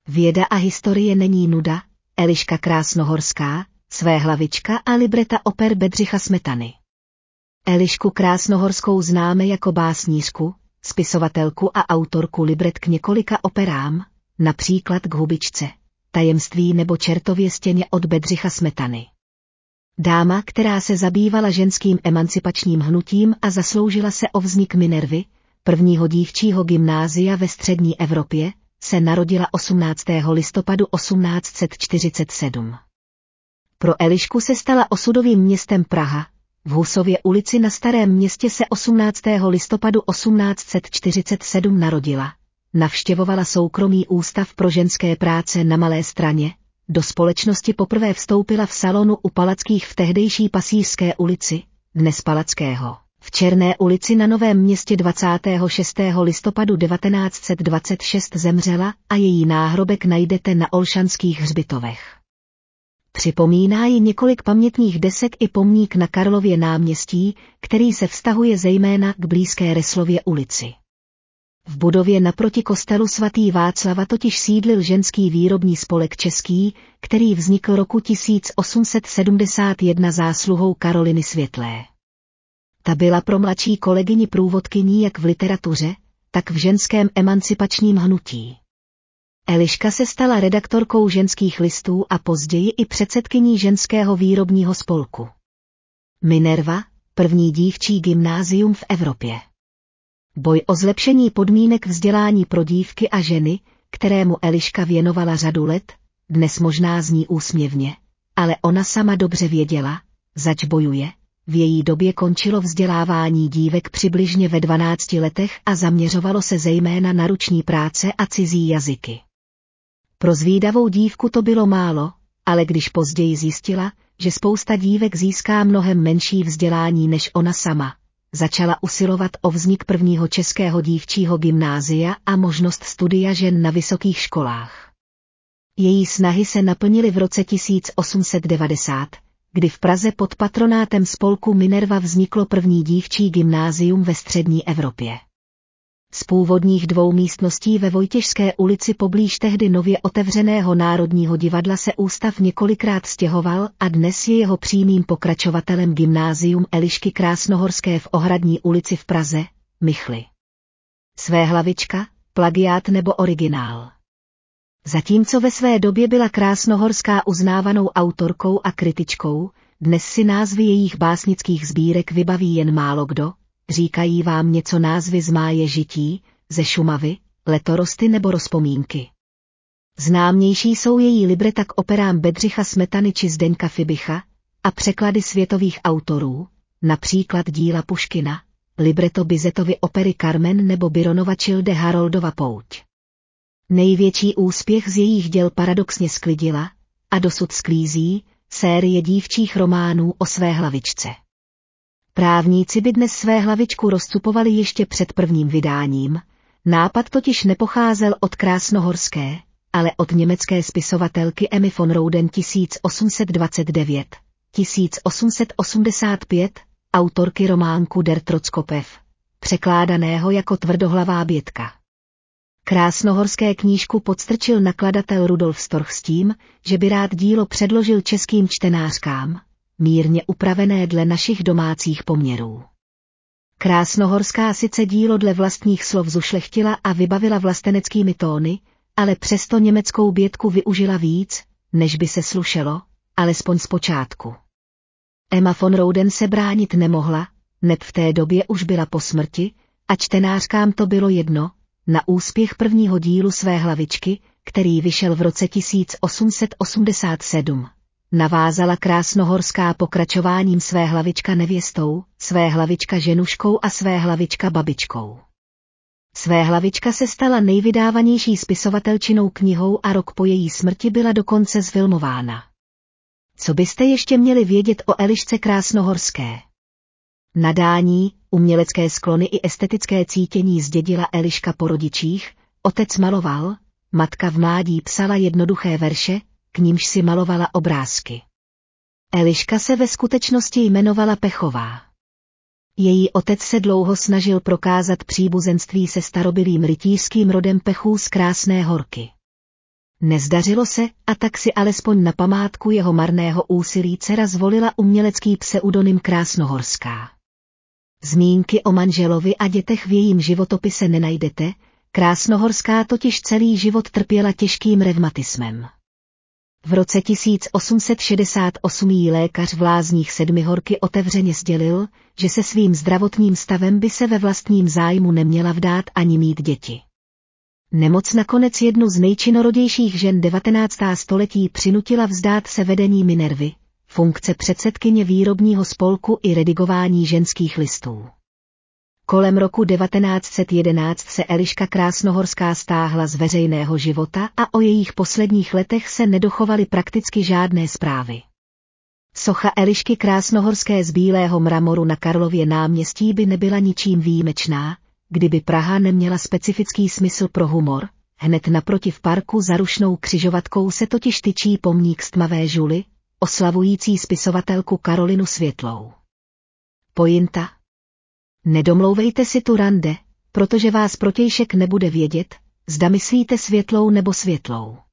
Věda a historie není nuda, Eliška Krásnohorská, Svéhlavička a libreta oper Bedřicha Smetany. Elišku Krásnohorskou známe jako básnířku, spisovatelku a autorku libret k několika operám, například k Hubičce, Tajemství nebo Čertově stěně od Bedřicha Smetany. Dáma, která se zabývala ženským emancipačním hnutím a zasloužila se o vznik Minervy, prvního dívčího gymnázia ve střední Evropě, se narodila 18. listopadu 1847. Pro Elišku se stala osudovým městem Praha. V Husově ulici na Starém Městě se 18. listopadu 1847 narodila. Navštěvovala soukromý ústav pro ženské práce na Malé Straně. Do společnosti poprvé vstoupila v salonu u Palackých v tehdejší Pasířské ulici, dnes Palackého, v Černé ulici na Novém Městě 26. listopadu 1926 zemřela a její náhrobek najdete na Olšanských hřbitovech. Připomíná ji několik pamětních desek i pomník na Karlově náměstí, který se vztahuje zejména k blízké Reslově ulici. V budově naproti kostelu svatý Václava totiž sídlil ženský výrobní spolek český, který vznikl roku 1871 zásluhou Karoliny Světlé. Ta byla pro mladší kolegyni průvodkyní jak v literatuře, tak v ženském emancipačním hnutí. Eliška se stala redaktorkou ženských listů a později i předsedkyní ženského výrobního spolku. Minerva, první dívčí gymnázium v Evropě. Boj o zlepšení podmínek vzdělání pro dívky a ženy, kterému Eliška věnovala řadu let, dnes možná zní úsměvně, ale ona sama dobře věděla, zač bojuje. V její době končilo vzdělávání dívek přibližně ve 12 letech a zaměřovalo se zejména na ruční práce a cizí jazyky. Pro zvídavou dívku to bylo málo, ale když později zjistila, že spousta dívek získá mnohem menší vzdělání než ona sama, začala usilovat o vznik prvního českého dívčího gymnázia a možnost studia žen na vysokých školách. Její snahy se naplnily v roce 1890, kdy v Praze pod patronátem spolku Minerva vzniklo první dívčí gymnázium ve střední Evropě. Z původních 2 místností ve Vojtěžské ulici poblíž tehdy nově otevřeného Národního divadla se ústav několikrát stěhoval a dnes je jeho přímým pokračovatelem gymnázium Elišky Krásnohorské v Ohradní ulici v Praze, Michly. Svéhlavička, plagiát nebo originál. Zatímco ve své době byla Krásnohorská uznávanou autorkou a kritičkou, dnes si názvy jejich básnických sbírek vybaví jen málo kdo. Říkají vám něco názvy z Máje žití, ze Šumavy, Letorosty nebo Rozpomínky. Známější jsou její libreta k operám Bedřicha Smetany či Zdeňka Fibicha a překlady světových autorů, například díla Puškina, libreto Bizetovy opery Carmen nebo Byronova Čilde Haroldova Pouť. Největší úspěch z jejich děl paradoxně sklidila, a dosud sklízí, série dívčích románů o Svéhlavičce. Právníci by dnes Svéhlavičku rozcupovali ještě před prvním vydáním, nápad totiž nepocházel od Krásnohorské, ale od německé spisovatelky Emmy von Rouden 1829-1885, autorky románku Der Trotzkopf, překládaného jako Tvrdohlavá bětka. Krásnohorské knížku podstrčil nakladatel Rudolf Storch s tím, že by rád dílo předložil českým čtenářkám, mírně upravené dle našich domácích poměrů. Krásnohorská sice dílo dle vlastních slov zušlechtila a vybavila vlasteneckými tóny, ale přesto německou bětku využila víc, než by se slušelo, alespoň zpočátku. Emma von Rouden se bránit nemohla, neb v té době už byla po smrti, a čtenářkám to bylo jedno, na úspěch prvního dílu Svéhlavičky, který vyšel v roce 1887. Navázala Krásnohorská pokračováním Svéhlavička nevěstou, Svéhlavička ženuškou a Svéhlavička babičkou. Svéhlavička se stala nejvydávanější spisovatelčinou knihou a rok po její smrti byla dokonce zfilmována. Co byste ještě měli vědět o Elišce Krásnohorské? Nadání, umělecké sklony i estetické cítění zdědila Eliška po rodičích, otec maloval, matka v mládí psala jednoduché verše, k nímž si malovala obrázky. Eliška se ve skutečnosti jmenovala Pechová. Její otec se dlouho snažil prokázat příbuzenství se starobylým rytířským rodem Pechů z Krásné Horky. Nezdařilo se, a tak si alespoň na památku jeho marného úsilí dcera zvolila umělecký pseudonym Krásnohorská. Zmínky o manželovi a dětech v jejím životopise nenajdete, Krásnohorská totiž celý život trpěla těžkým revmatismem. V roce 1868 jí lékař v Lázních Sedmihorky otevřeně sdělil, že se svým zdravotním stavem by se ve vlastním zájmu neměla vdát ani mít děti. Nemoc nakonec jednu z nejčinorodějších žen 19. století přinutila vzdát se vedení Minervy, funkce předsedkyně výrobního spolku i redigování ženských listů. Kolem roku 1911 se Eliška Krásnohorská stáhla z veřejného života a o jejich posledních letech se nedochovaly prakticky žádné zprávy. Socha Elišky Krásnohorské z bílého mramoru na Karlově náměstí by nebyla ničím výjimečná, kdyby Praha neměla specifický smysl pro humor. Hned naproti v parku za rušnou křižovatkou se totiž tyčí pomník stmavé žuly, oslavující spisovatelku Karolinu Světlou. Pointa: nedomlouvejte si tu rande, protože vás protějšek nebude vědět, zda myslíte Světlou nebo Světlou.